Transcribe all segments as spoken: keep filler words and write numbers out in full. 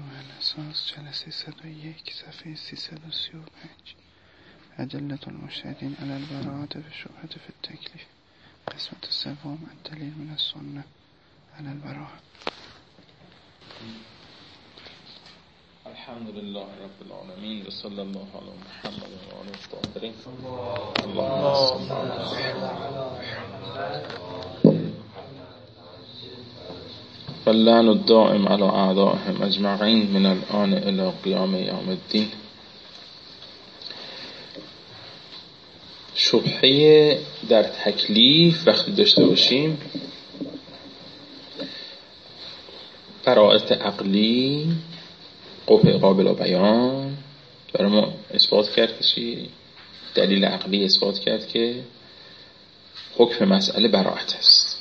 اساس جلسه صد و یک صفحه سیصد و سی و پنج. ادلة المجتهدین علی البراءة بالشبهة فی التکلیف. قسمت سوم الدلیل من السنة علی البراءة. الحمد لله رب العالمین و صلی الله علی محمد و آله الطاهرین. اللهم صل علی واللعن الدائم على اعدائهم اجمعین من الآن الى قیام یوم الدین. شبهه در تکلیف وقتی داشته باشیم، براءت عقلی قطع قابل بیان برای ما اثبات کرد که چی؟ دلیل عقلی اثبات کرد که حکم مسئله براءت است.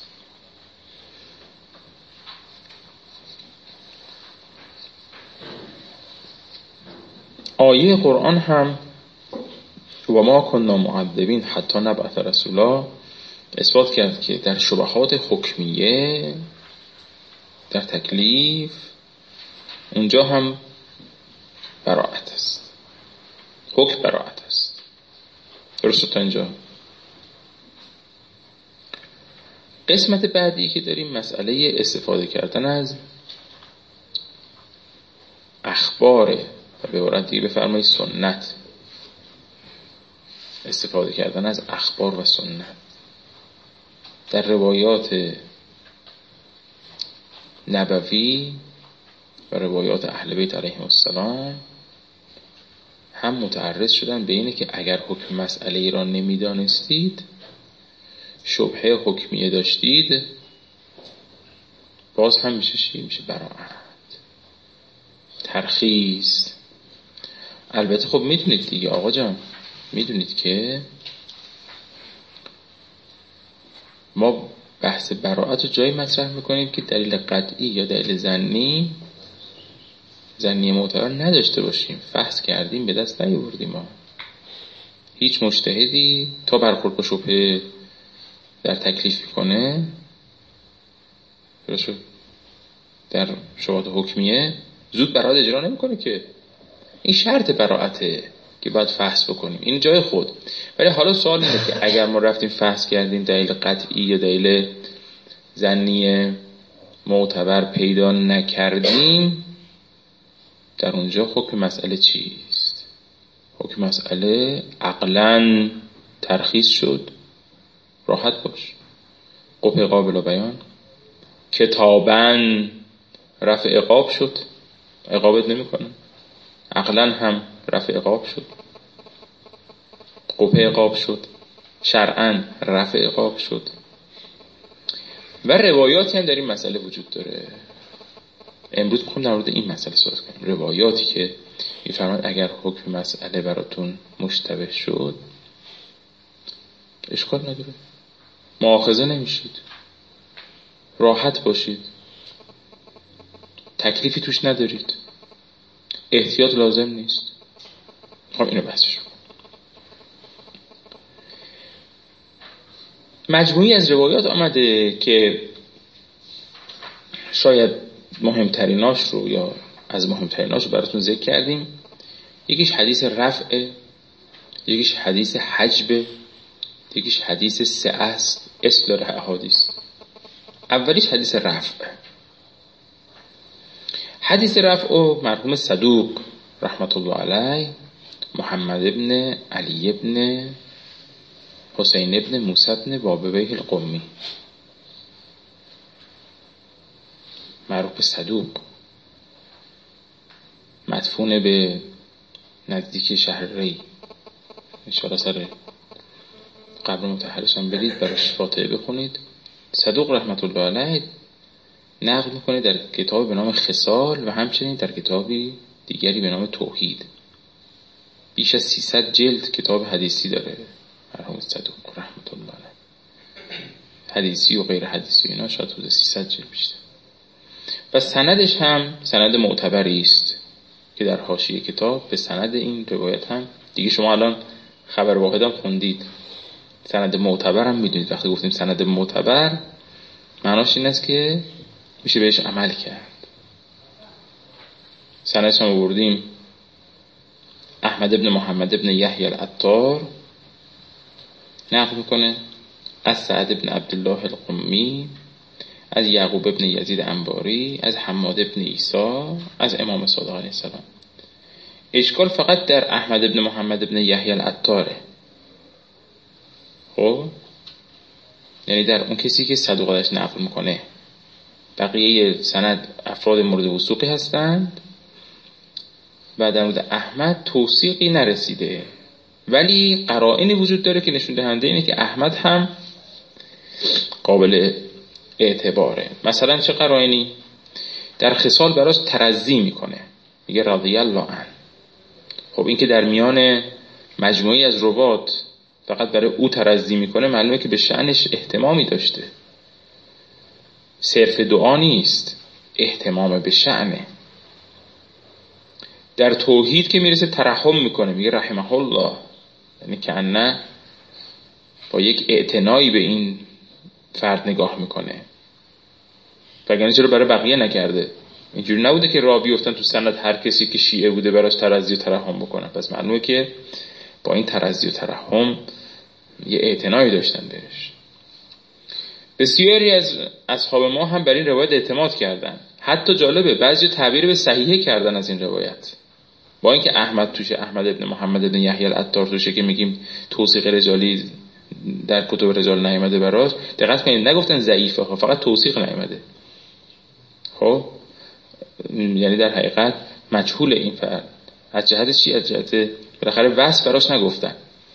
آیه قرآن هم و ما کنا معذبین حتی نبعث رسولا اثبات کرد که در شبهات حکمیه در تکلیف اونجا هم براءت است، حکم براءت است. درسته تا اینجا؟ قسمت بعدی که داریم مسئله استفاده کردن از اخبار و به عبارت دیگه بفرمایید سنت، استفاده کردن از اخبار و سنت در روایات نبوی و روایات اهل بیت علیهم السلام هم متعرض شدن به اینه که اگر حکم مسئله ای را نمیدانستید، شبهه حکمیه داشتید، باز هم میشه چی؟ میشه براءت، ترخیص. البته خب میدونید دیگه آقا جان، میدونید که ما بحث براءت رو جایی مطرح میکنیم که دلیل قطعی یا دلیل ظنی ظنی معتبر نداشته باشیم. فحص کردیم به دست نیاوردیم. ما هیچ مجتهدی تا برخورد با شبهه در تکلیف میکنه در شبهات حکمیه زود براءت اجرا نمیکنه که این شرط براءته که باید فحص بکنیم، این جای خود. ولی حالا سوال اینه که اگر ما رفتیم فحص کردیم دلیل قطعی یا دلیل ظنی معتبر پیدا نکردیم، در اونجا حکم مسئله چیست؟ حکم مسئله عقلاً ترخیص شد، راحت باش، قطع قابل بیان، کتاباً رفع عقاب شد، عقابت نمیکنه، عقلاً هم رفع عقاب شد، قطع عقاب شد، شرعاً رفع عقاب شد. و روایاتی هم در این مسئله وجود داره. امروز میخوام در مورد این مسئله صحبت کنیم. روایاتی که میفرماید اگر حکم مسئله براتون مشتبه شد اشکال نداره، مؤاخذه نمیشید، راحت باشید، تکلیفی توش ندارید، احتیاط لازم نیست. خب اینو بحثش کنم. مجموعی از روایات آمده که شاید مهمتریناش رو یا از مهمتریناش رو براتون ذکر کردیم. یکیش حدیث رفع، یکیش حدیث حجب، یکیش حدیث سعه است. اسم داره احادیث. اولیش حدیث رفع. حدیث رفع و مرحوم صدوق رحمت الله علیه محمد ابن علی ابن حسین ابن موسی ابن بابویه القمی، معروف به صدوق، مدفون به نزدیک شهر ری. انشاءالله سر قبر مطهرش هم برید براش فاتحه بخونید. صدوق رحمت الله علیه نقل میکنه در کتاب به نام خصال و همچنین در کتابی دیگری به نام توحید. بیش از سیصد جلد کتاب حدیثی داره مرحوم صدوق رحمت الله علیه، حدیثی و غیر حدیثی اینا شاید حدود سیصد جلد بیشتر. و سندش هم سند معتبری است که در حاشیه کتاب به سند این روایت هم دیگه شما الان خبر واحد هم خوندید، سند معتبر هم میدونید. وقتی گفتیم سند معتبر معناش این است که میشه بهش عمل کرد. سندش هم آوردیم احمد ابن محمد ابن یحیی العطار نقل میکنه از سعد ابن عبدالله القمی، از یعقوب ابن یزید انباری، از حماد ابن عیسی، از امام صادق علیه السلام. اشکال فقط در احمد ابن محمد ابن یحیی العطاره. خب یعنی در اون کسی که صدوق ازش نقل میکنه. بقیه سند افراد مورد وثوقی هستند و در مورد احمد توثیقی نرسیده، ولی قرائنی وجود داره که نشون دهنده اینه که احمد هم قابل اعتباره. مثلا چه قرائنی؟ در خصال براش ترضی میکنه، میگه رضی الله عنه. خب این که در میان مجموعی از روات فقط برای او ترضی میکنه، معلومه که به شأنش اهتمامی داشته، صرف دعا نیست، اهتمام به شأنه. در توحید که میرسه ترحم میکنه، میگه رحمه الله، یعنی که نه با یک اعتنایی به این فرد نگاه میکنه. وگرنه چرا برای بقیه نکرده؟ اینجوری نبوده که راه بیفتن تو سند هر کسی که شیعه بوده براش ترضی و ترحم بکنن. پس معلومه که با این ترضی و ترحم یه اعتنایی داشتن بهش. بسیاری از اصحاب ما هم بر این روایت اعتماد کردن. حتی جالبه بعضی تعبیر به صحیحه کردن از این روایت، با اینکه احمد توشه، احمد ابن محمد ابن یحیی العطار توشه که میگیم توثیق رجالی در کتب رجال نیامده براش. دقت کنید نگفتن ضعیفه ها، فقط توثیق نیامده. خب یعنی در حقیقت مجهول این فرد. از جهت چی؟ از جهت بالاخره وصف براش نگفتن،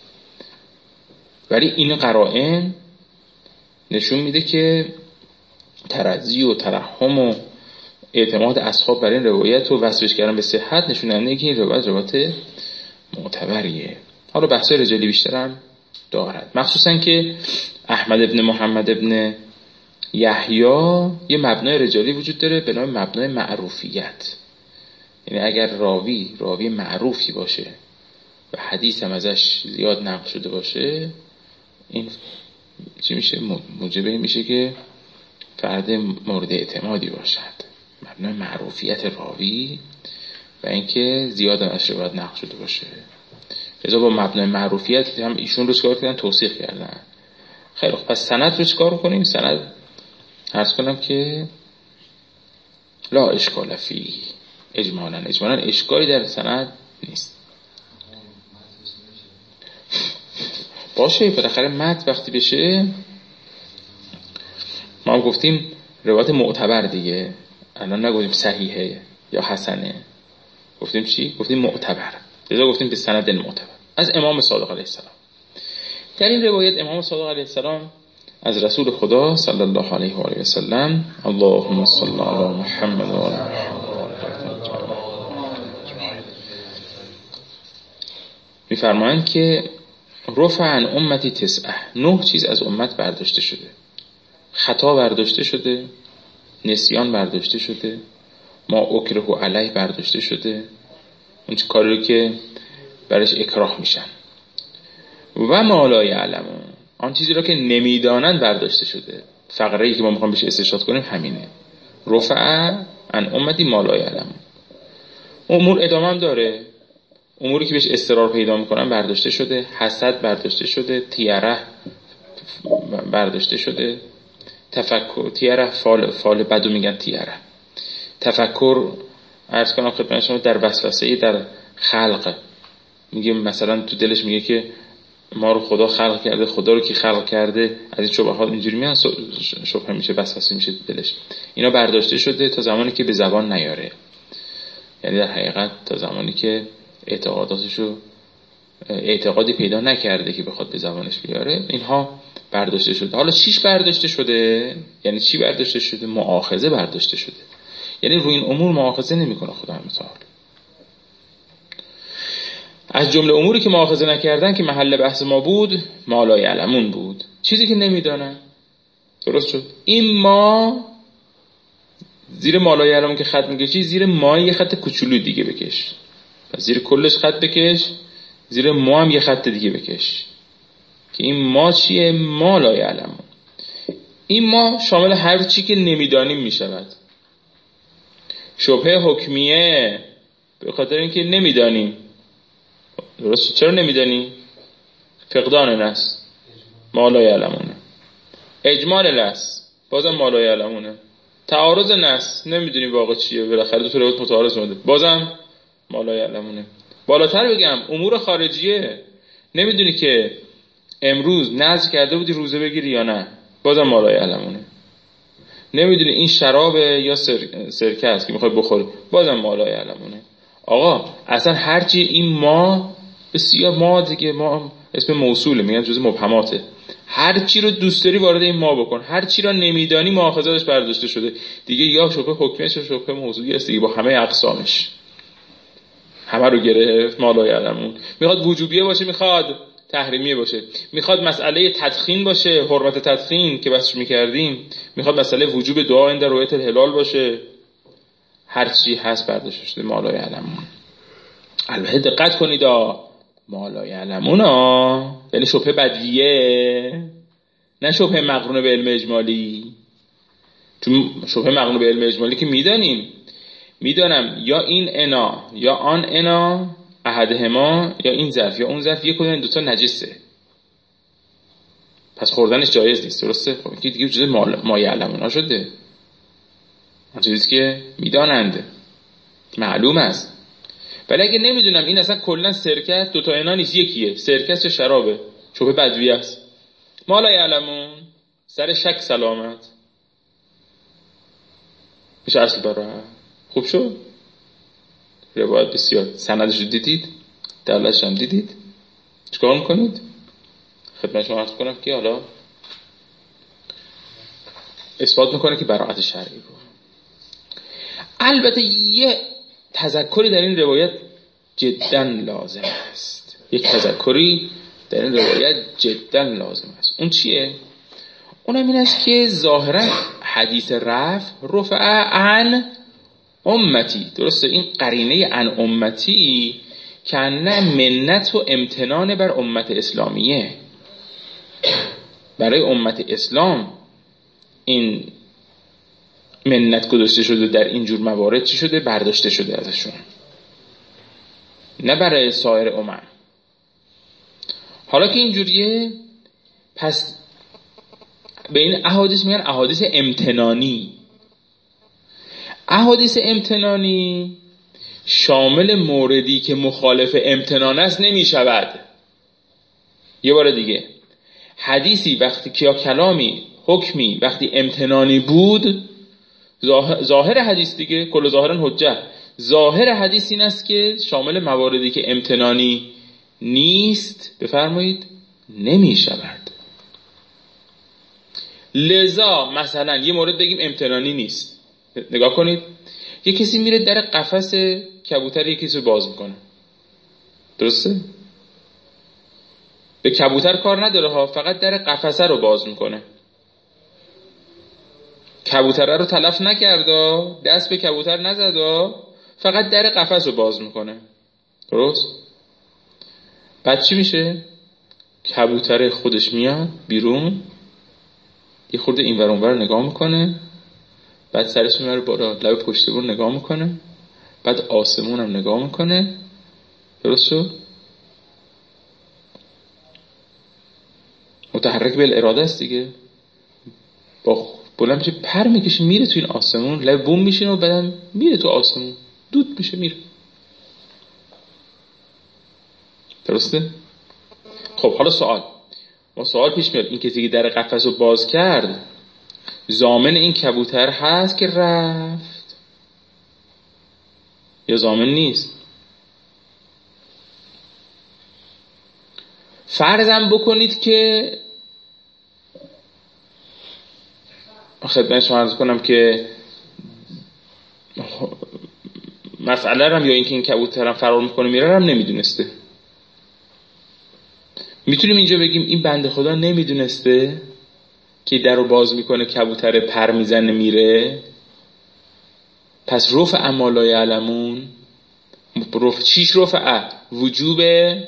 ولی این قرائن نشون میده که ترضی و ترحم و اعتماد اصحاب بر این روایت و وصفش کردن به صحت نشون دهنده که این روایت روایت معتبریه. حالا بحث رجالی بیشتر هم دارد، مخصوصا که احمد ابن محمد ابن یحیی یه مبنای رجالی وجود داره به نام مبنای معروفیت. یعنی اگر راوی راوی معروفی باشه و حدیث هم ازش زیاد نقل شده باشه، این چی میشه؟ موجب این میشه که فرد مورد اعتمادی باشد. مبنای معروفیت راوی و اینکه زیاد هم ازش روایت نقل شده باشه. لذا با مبنای معروفیت هم ایشون رو چکار کردن؟ توثیق کردن. خیلی خوب، پس سند رو چکار کنیم؟ سند عرض کنم که لا اشکال فی اجمالا اجمالا اشکالی در سند نیست. باشه بالاخره متن وقتی بشه، ما هم گفتیم روایت معتبر دیگه، الان نگفتیم صحیحه یا حسنه، گفتیم چی؟ گفتیم معتبر. لذا گفتیم به سند معتبر از امام صادق علیه السلام. در این روایت امام صادق علیه السلام از رسول خدا صلی الله علیه و آله و سلم، اللهم صل علی محمد و آل میفرمایند که رفع عن امتی تسعه، نه چیز از امت برداشته شده. خطا برداشته شده، نسیان برداشته شده، ما اکره علیه برداشته شده، اون کاری رو که برش اکراه میشن، و ما لا یعلمون، آن چیزی رو که نمیدانن برداشته شده. فقره‌ای که ما میخوام بهش استشهاد کنیم همینه، رفع عن امتی ما لا یعلمون. امور ادامه هم داره، اموری که بهش استقرار پیدا میکنن برداشته شده، حسد برداشته شده، تیره برداشته شده، تفکر، تیره فال فال بدو میگن تیره، تفکر عرض کنم خدمت شما در وسوسه در خلق، میگه مثلا تو دلش میگه که ما رو خدا خلق کرده، خدا رو کی خلق کرده، از این شبهات اینجوری میان شبهه میشه، وسوسه میشه دلش. اینا برداشته شده تا زمانی که به زبان نیاره، یعنی در حقیقت تا زمانی که اعتقاداتشو اعتقادی پیدا نکرده که بخواد به زبانش بیاره، اینها برداشته شده. حالا چیش برداشته شده؟ یعنی چی برداشته شده؟ مؤاخذه برداشته شده، یعنی روی این امور مؤاخذه نمیکنه خدای متعال. از جمله اموری که مؤاخذه نکردن که محل بحث ما بود، ما لا یعلمون بود، چیزی که نمیدونن. درست شد؟ این ما زیر ما لا یعلمون که خط میکشی، زیر ما یه خط کوچولو دیگه بکش، پس زیر کلش خط بکش، زیر ما هم یه خط دیگه بکش که این ما چیه؟ ما لا یعلمون. این ما شامل هر چی که نمیدانیم میشود. شبهه حکمیه به خاطر اینکه نمیدانیم. درست؟ چرا نمیدانیم؟ فقدان نص، ما لا یعلمونه. اجمال لفظ، بازم ما لا یعلمونه. تعارض نص، نمیدونیم واقع چیه، بالاخره دو تا روایت متعارض اومده، بازم ما لا یعلمونه. بالاتر بگم امور خارجیه، نمیدونی که امروز نذر کرده بودی روزه بگیری یا نه، بازم ما لا یعلمونه. نمیدونی این شرابه یا سر... سرکه است که میخوای بخوری، بازم ما لا یعلمونه. آقا اصلا هرچی این ما بسیار ما دیگه، ما اسم موصوله، میگن جزء مبهماته. هر چی رو دوست داری وارد این ما بکن، هر چی رو نمیدانی مؤاخذاتش برداشته شده دیگه، یا شبهه حکمیش یا شبهه موضوعی است دیگه، با همه اقسامش همه رو گرفت. ما لا یعلمون. میخواد وجوبیه باشه، میخواد تحریمیه باشه، میخواد مسئله تدخین باشه، حرمت تدخین که بحثش میکردیم، میخواد مسئله وجوب دعا عند رؤیت الهلال باشه، هر چی هست برداشته شده ما لا یعلمون. البته دقت کنید ما لا یعلمون ها یعنی شبهه بدیه، نه شبهه مقرونه به علم اجمالی. چون شبهه مقرونه به علم اجمالی که میدانیم، میدانم یا این انا یا آن انا احدهما، یا این ظرف یا اون ظرف، یک کدوم این دوتا نجسه، پس خوردنش جایز نیست. درسته؟ خب این دیگه جزء ما یعلمون ها شده، چیزی که میدانند معلوم است. ولی اگه نمیدونم این اصلا کلا سرکه است، دوتا انا نیست، یکیه، سرکه است یا شرابه، شبهه بدوی است، ما لا یعلمون، سر شک سلامت میشه اصل برای. خوب شد؟ روایت بسیار، سندش رو دیدید، دلالتش هم دیدید، چیکار میکنید؟ خدمت شما عرض کنم که حالا اثبات میکنه که براءت شرعی بود. البته یه تذکری در این روایت جدا لازم است، یک تذکری در این روایت جدا لازم است. اون چیه؟ اونم این است که ظاهرا حدیث رفع رفع عن امتی، درسته؟ این قرینه عن امتی که نه منت و امتنان بر امت اسلامیه، برای امت اسلام این منت گذاشته شده، در این جور موارد چی شده؟ برداشته شده ازشون، نه برای سایر امم. حالا که اینجوریه، پس به این احادیث میگن احادیث امتنانی. احادیث امتنانی شامل موردی که مخالف امتنان است نمی شود. یه بار دیگه، حدیثی وقتی که یا کلامی حکمی وقتی امتنانی بود، ظاهر حدیث دیگه کل ظاهرن حجه، ظاهر حدیث این است که شامل مواردی که امتنانی نیست بفرمایید نمی شود. لذا مثلا یه مورد بگیم امتنانی نیست، نگاه کنید، یه کسی میره در قفس کبوتر یه کسی رو باز میکنه، درسته؟ به کبوتر کار نداره ها، فقط در قفسه رو باز میکنه، کبوتره رو تلف نکرده، دست به کبوتر نزده، فقط در قفس رو باز میکنه، درست؟ بعد چی میشه؟ کبوتر خودش میاد بیرون، یه خورده این ور اون ور نگاه میکنه، بعد سرش میبره بالا، لب پشت بون نگاه میکنه، بعد آسمون هم نگاه میکنه، درست شد؟ متحرک بالاراده است دیگه، با بلند میشه پر میکشه میره تو این آسمون، لب بوم میشینه و بعدم میره تو آسمون، دود میشه میره، درسته؟ خب حالا سوال ما سوال پیش میاد، این کسی که در قفس رو باز کرد ضامن این کبوتر هست که رفت یا ضامن نیست؟ فرضم بکنید که خدمت شما عرض کنم که مسئله رم یا اینکه این کبوترم فرار میکنه میره رم نمیدونسته، میتونیم اینجا بگیم این بنده خدا نمیدونسته که در رو باز میکنه کبوتر پر میزنه میره، پس رفع ما لا یعلمون، رفع چیش رفع؟ وجوب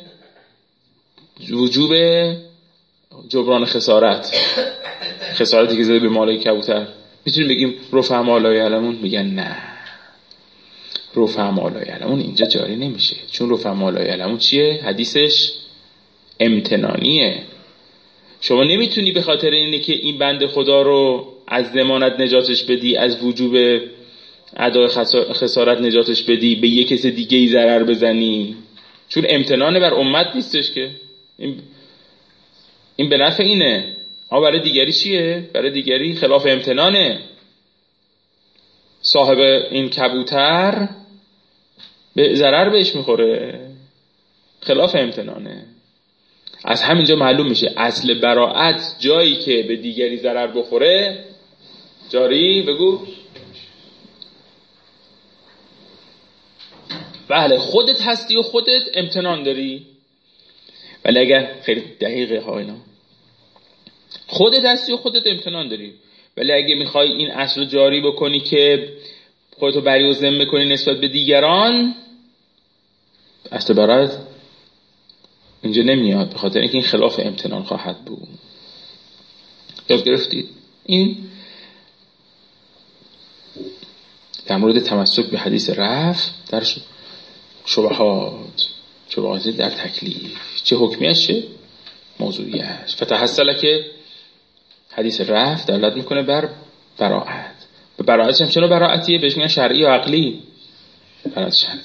وجوب جبران خسارت، خسارتی که زده به مالای کبوتر، میتونیم بگیم رفع ما لا یعلمون؟ میگن نه، رفع ما لا یعلمون اینجا جاری نمیشه، چون رفع ما لا یعلمون چیه؟ حدیثش امتنانیه. شما نمیتونی به خاطر اینه که این بنده خدا رو از ضمانت نجاتش بدی، از وجوب ادای خسارت نجاتش بدی، به یک کس دیگه ای ضرر بزنی، چون امتنان بر امت نیستش که این این به نفع اینه، اما برای دیگری چیه؟ برای دیگری خلاف امتنانه. صاحب این کبوتر به ضرر بهش میخوره، خلاف امتنانه. از همینجا معلوم میشه اصل براءت جایی که به دیگری ضرر بخوره جاری بگو بله خودت هستی و خودت امتنان داری. ولی اگر خیلی دقیقه ها اینا خودت هستی و خودت امتنان داری، ولی اگه میخوای این اصل رو جاری بکنی که خودتو بری و ذمه کنی نسبت به دیگران، اصل براءت اینجا نمیاد، به خاطر اینکه این خلاف امتنان خواهد بود. یاد گرفتید؟ این در مورد تمسک به حدیث رفع در شبهات، شبهات در تکلیف، چه حکمیش چه موضوعیش. فتحصل که حدیث رفع دلالت میکنه بر براءت. به براءت هم چرا براءتیه؟ بهش میگن شرعی و عقلی. براءت شرعی.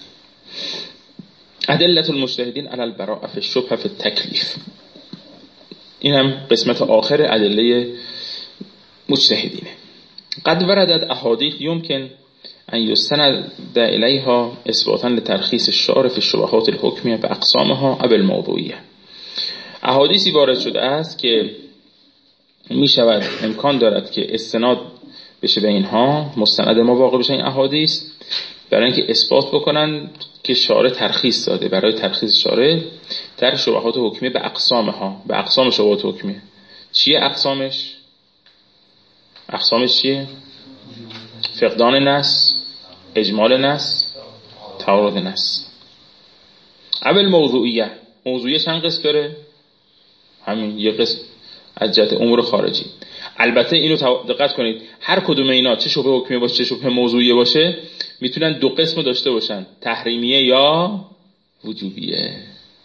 ادلة المجتهدین علی البراءة فی الشبهة فی التکلیف. این هم قسمت آخر ادله مجتهدینه. قد وردت احادیث یمکن ان یستند الیها اثباتا لترخیص الشارع فی الشبهات الحکمیه باقسامها او الموضوعیه. احادیثی وارد شده است که می شود امکان دارد که استناد بشه به اینها، مستند ما واقع بشه این احادیث، برای اینکه اثبات بکنن که شارع ترخیص داده، برای ترخیص شارع در شبهات حکمیه به اقسامها، به اقسام شبهات حکمیه. چیه اقسامش؟ اقسامش چیه؟ فقدان نص، اجمال نص، تعارض نص. اول موضوعیه. موضوعیه چند قسم داره؟ همین یه قسم از جهت امور خارجی. البته اینو دقت کنید، هر کدوم اینا چه شبهه حکمیه باشه چه شبهه موضوعیه باشه میتونن دو قسم داشته باشن، تحریمیه یا وجوبیه.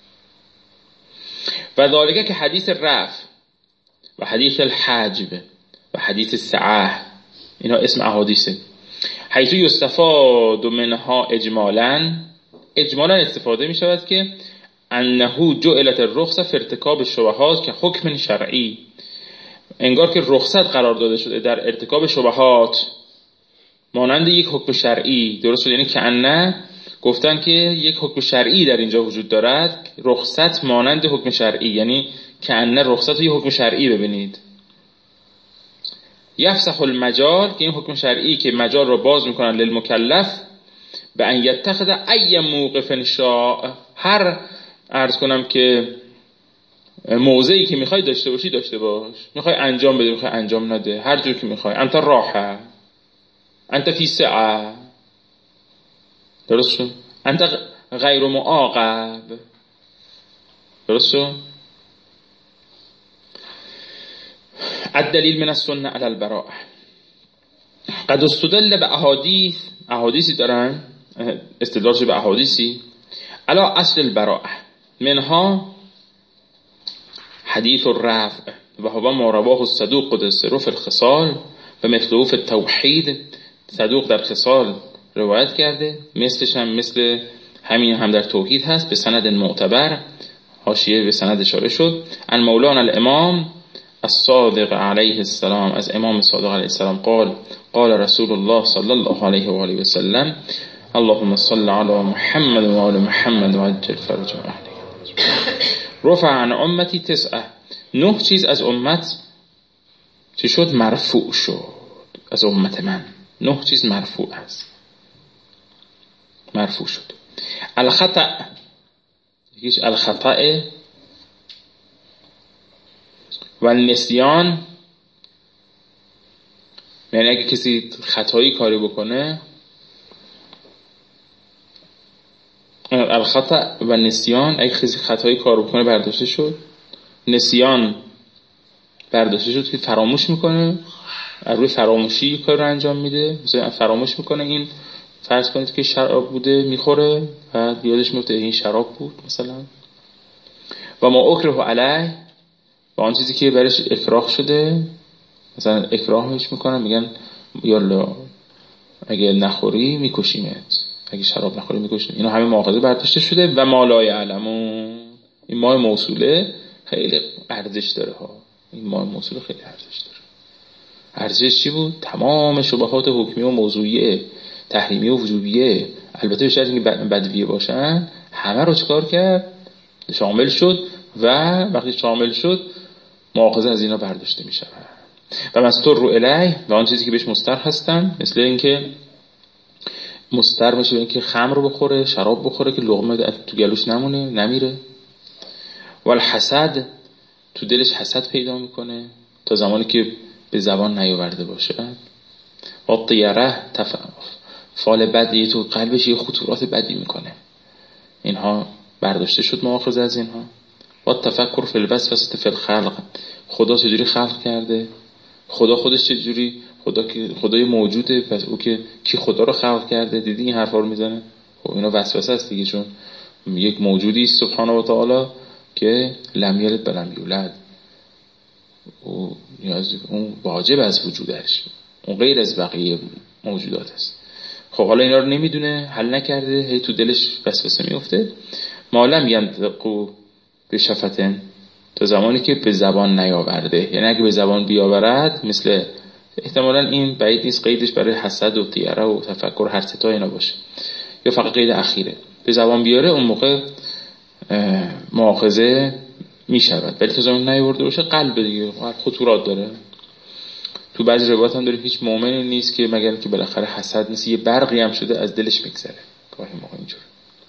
و ذالکه که حدیث رفع و حدیث الحجب و حدیث سعه، اینا اسم احادیثه. حیث یستفاد منها اجمالا، اجمالا استفاده می شود که انه جعلت الرخصه فی ارتکاب الشبهات که حکم شرعی، انگار که رخصت قرار داده شده در ارتکاب شبهات مانند یک حکم شرعی. درست شد؟ یعنی که انه گفتن که یک حکم شرعی در اینجا وجود دارد، رخصت مانند حکم شرعی، یعنی که انه رخصت رو یک حکم شرعی ببینید. یفسح المجال، که این حکم شرعی که مجال رو باز میکنن للمکلف به ان یتخذ ای موقف شاء، هر عرض کنم که موضعی که میخوای داشته باشی داشته باش، میخوای انجام بده میخوای انجام نده، هر جور که میخوای. انت راحه، انت فی سعه، درست شد؟ انت غیر معاقب، درست شد؟ الدلیل من السنه علی البراءه. قد استدل به احادیث، احادیثی دارن استدلال به احادیثی علی اصل البراءه، منها حدیث الرفع و هو ما رواه الصدوق قدس سره فی الخصال و مثله فی التوحید. صدوق در خصال روایت کرده، مثلش هم مثل همین هم در توحید هست، به سند معتبر، حاشیه به سند اشاره شد. عن مولانا الامام الصادق علیه السلام، از امام صادق علیه السلام قال قال رسول الله صلی الله علیه و آله و سلم اللهم صل علی محمد و آل محمد و عجل فرج اهله. رفع عن امتی تسعه، نه چیز از امت چی شد؟ مرفوع شد. از امت من نه چیز مرفوع است، مرفوع شد. الخطأ، یکیش الخطأ و النسیان، یعنی اگه کسی خطایی کاری بکنه، الخطأ و نسیان، اگه کسی خطایی کار بکنه برداشته شد. نسیان برداشته شد که فراموش میکنه، روی فراموشی کار رو انجام میده، مثلا فراموش میکنه این فرض کنید که شراب بوده میخوره و یادش میفته این شراب بود مثلا. و ما اکره علیه، و آن چیزی که برش اکراه شده، مثلا اکراهش میکنن میگن یالا اگه نخوری میکشیمت، اگه شراب نخوری میکشیم. اینا همه مؤاخذه برداشته شده. و ما لا یعلمون، این ما موصوله خیلی ارزش داره ها، این ما موصوله خیلی ارزش داره. ارزش چی بود؟ تمام شبهات حکمی و موضوعیه، تحریمی و وجوبیه، البته به شرطی که بدویه باشن، همه رو چکار کرد؟ شامل شد. و وقتی شامل شد مؤاخذه از اینا برداشته می شود. و مستر رو الیه، و آن چیزی که بهش مستر هستن، مثل اینکه مستر میشه به اینکه خمر رو بخوره، شراب بخوره که لقمه تو گلوش نمونه، نمیره. و الحسد، تو دلش حسد پیدا میکنه تا زمانی که به زبان نیاورده باشه. و طیره، فال بدی تو قلبش یه خطورات بدی میکنه. اینها برداشته شد مؤاخذه از اینها. و تفکر فی الوسوسه فی الخلق، خدا چجوری خلق کرده، خدا خودش چجوری، خدا که خدای موجوده، پس او که کی خدا رو خلق کرده؟ دیدی این حرفا رو میزنه. خب اینا وسوسه است دیگه، چون یک موجودی است سبحانه و تعالی که لم یلد و لم یولد، او اون واجب از وجودش، اون غیر از بقیه موجودات است. خب حالا اینا رو نمیدونه، حل نکرده، هی تو دلش وسوسه میفته. معلم ینطقو به شفتن، تا زمانی که به زبان نیاورده. یعنی اگه به زبان بیاورد، مثل احتمالاً این بعید نیست قیدش برای حسد و طیره و تفکر هر سه تا اینا باشه، یا فقط قید اخیره، به زبان بیاره اون موقع مؤاخذه می شود. ولی تا زمان نیاورده باشه قلب دیگه خطورات داره. تو بعضی روایات هم داره هیچ مؤمنی نیست که مگر که بالاخره حسد نیست یه برقی هم شده از دلش بگذره، گاهی موقع اینجوره.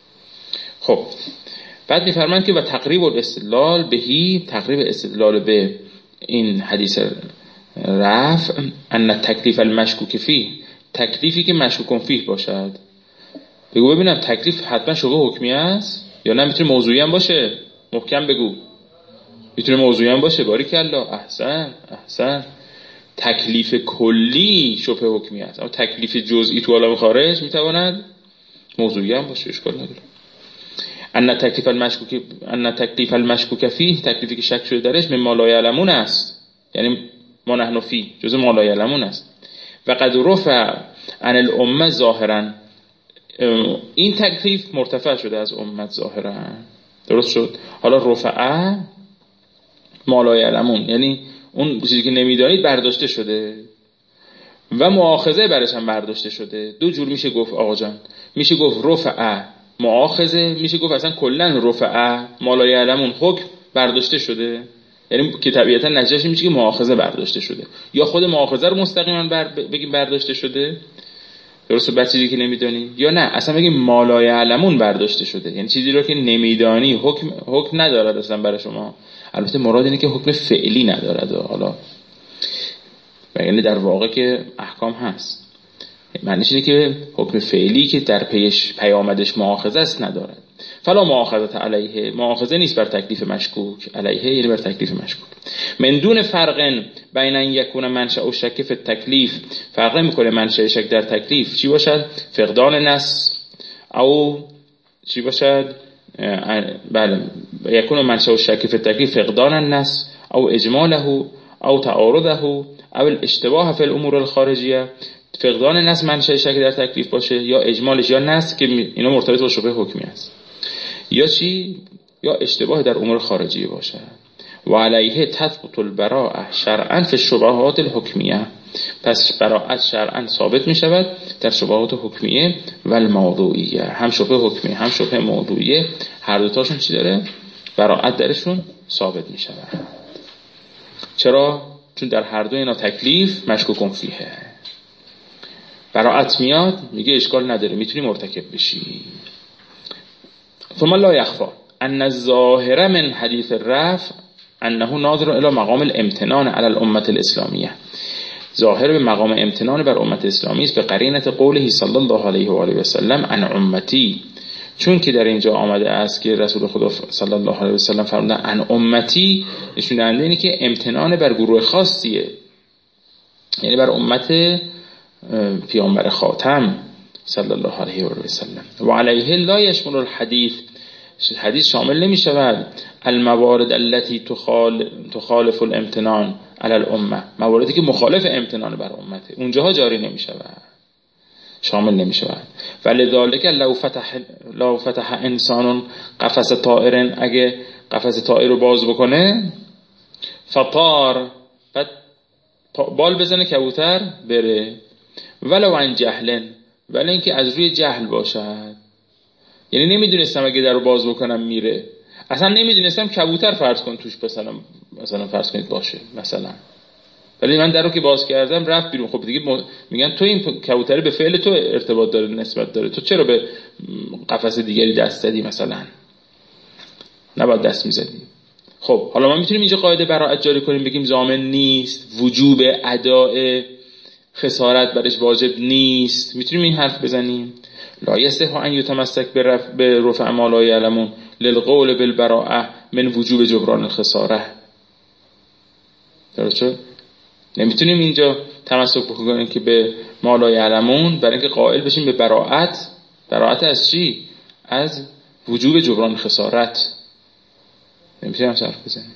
خب بعد میفرمایند که و تقریب الاستدلال بهی، تقریب استدلال به این حدیث رفع، ان تکلیف المشکوک فیه، تکلیفی که مشکوک فیه باشد. بگو ببینم تکلیف حتما شبه حکمی است یا نه میتونه موضوعی هم باشه؟ محکم بگو. میتونه موضوعی هم باشه. باریکالله، احسن احسن. تکلیف کلی شبه حکمی است، اما تکلیف جزئی تو عالم خارج میتواند موضوعی هم باشه، اشکال نداره. ان تکلیف المشکوک ان تکلیف المشکوک فیه، تکلیفی که شک شده درش، من ما لا یعلمون است، یعنی ما نحن فی، جزء ما لا یعلمون است. و قد رفع عن الامه ظاهرا، این تکلیف مرتفع شده از امت ظاهرا، درست شد. حالا رفع ما لا یعلمون یعنی اون چیزی که نمیدانید برداشته شده و مؤاخذه برش هم برداشته شده. دو جور میشه گفت آقا جان، میشه گفت رفع مؤاخذه، میشه گفت اصلا کلا رفع ما لا یعلمون حکم برداشته شده، یعنی که طبیعتا نتیجهش میشه که مؤاخذه برداشته شده. یا خود مؤاخذه رو مستقیما بر بگیم برداشته شده، درسته، بر چیزی که نمیدانی، یا نه اصلا بگیم ما لا یعلمون برداشته شده، یعنی چیزی رو که نمیدانی حکم حکم ندارد اصلا برای شما. البته مراد اینه که حکم فعلی ندارد، حالا یعنی در واقع که احکام هست، معنیش اینه که حکم فعلی که در پیش پیامدش مؤاخذه است ندارد. فلا مؤاخذه علیه، مؤاخذه نیست بر تکلیف مشکوک، علیه یعنی بر تکلیف مشکوک. من دون فرق بین ان یکون منشأ و شک فی التکلیف، فرق نمیکنه منشأ شک در تکلیف چی باشد، فقدان نص او چی باشد، بله یکون منشأ و شک فی التکلیف فقدان النص او اجماله او تعارضه او الاشتباه فی الامور الخارجیه. فقدان نص منشأ شک در تکلیف باشه، یا اجمالش، یا نص که اینا مرتبط با شبه حکمی است، یا چی، یا اشتباه در امور خارجیه باشه. و علیه تثبت البراءه شرعا فی الشبهات الحکمیه، پس براءت شرعا ثابت می شود در شبهات حکمیه و الموضوعیه، هم شبه حکمیه هم شبه موضوعیه، هر دو تاشون چی داره؟ براءت درشون ثابت می شود. چرا؟ چون در هر دو اینا تکلیف مشکوک فیه. براءت میاد میگه اشکال نداره، میتونی مرتکب بشی. ثم لا یخفا ان الظاهر من حدیث الرفع انه ناظر الى مقام الامتنان علی الامه الاسلامیه، ظاهر به مقام امتنان بر امت اسلامی است، به قرینت قوله صلی الله علیه و آله و سلم عن امتی، چون که در اینجا آمده است که رسول خدا صلی الله علیه و سلم فرمودن عن امتی، نشون دهنده اینه که امتنان بر گروه خاصیه، یعنی بر امت پیامبر خاتم صلی الله علیه و سلم. و علیه لا یشمل الحدیث، حدیث شامل نمی شود الموارد التي تخالف الامتنان علی الامه، مواردی که مخالف امتنان بر امته، اونجاها جاری نمی شود، شامل نمی شود. ولذالک لو فتح لو فتح انسان قفس طائر، اگه قفس طائر رو باز بکنه، فطار، بعد بال بزنه کبوتر بره، ولو عن جهل، ولی اینکه از روی جهل باشد، یعنی نمیدونستم اگه در رو باز بکنم میره، اصلا نمیدونستم کبوتر فرض کن توش مثلا مثلا فرض کنید باشه مثلا، ولی من در رو که باز کردم رفت بیرون. خب دیگه میگن تو این کبوتر به فعل تو ارتباط داره، نسبت داره، تو چرا به قفس دیگری دست دادی مثلا، نباید دست میزدی. خب حالا ما میتونیم اینجا قاعده براءت جاری کنیم، بگیم ضامن نیست، وجوب اداء خسارت برش واجب نیست، میتونیم این حرف بزنیم. لا یصح ان یتمسک به رفع ما لا یعلمون للقول بالبراءه من وجوب جبران الخساره. درسته؟ نمیتونیم اینجا تمسک بکنیم که به ما لا یعلمون، برای اینکه قائل بشیم به براءت. براءت از چی؟ از وجوب جبران خسارت. نمیتونیم حرف بزنیم.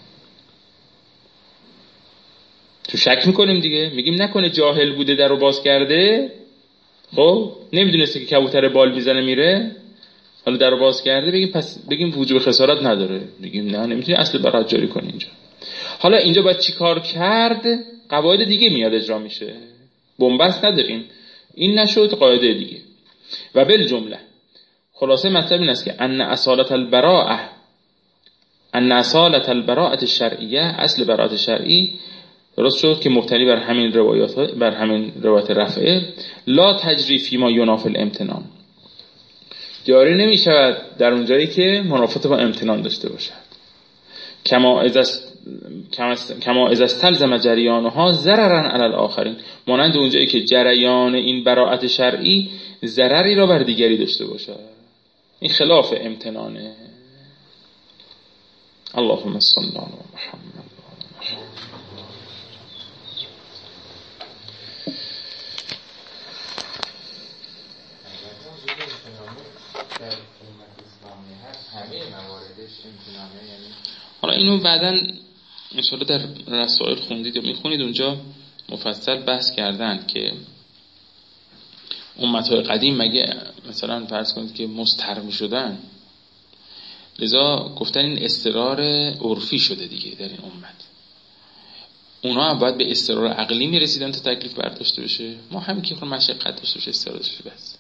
تو شک میکنیم دیگه، میگیم نکنه جاهل بوده در رو باز کرده، خب نمیدونسته که کبوتر بال میزنه میره، حالا در رو باز کرده، بگیم پس بگیم وجوب خسارت نداره، بگیم نه، نمیتونی اصل براءت جاری کنی اینجا. حالا اینجا باید چی کار کرد؟ قواعد دیگه میاد اجرا میشه، بنبست نداریم، این نشد قاعده دیگه. و بالجمله خلاصه مطلب این است که ان اصالت البراءه ان اصالت البراءه الشرعیه، اصل براءت شرعی درست شد که مبتنی بر همین روایات، بر همین روایت رفعه، لا تجری فی ما ینافی الامتنان، جاری نمی شود در اون جایی که منافات با امتنان داشته باشد. کما از کما از استلزم جریانها ضررا علی الاخرین، مانند اون جایی که جریان این براءت شرعی ضرری را بر دیگری داشته باشد، این خلاف امتنانه. اللهم صل علی محمد. حالا اینو بعداً ان شاءالله در رسائل خوندید یا میخونید، اونجا مفصل بحث کردن که امتهای قدیم مگه مثلا فرض کنید که مستر میشدن، لذا گفتن این استقرار عرفی شده دیگه در این امت، اونا هم باید به استقرار عقلی میرسیدن تا تکلیف برداشته بشه، ما همین که خود مشقت داشته باشه استقرار داشته بس.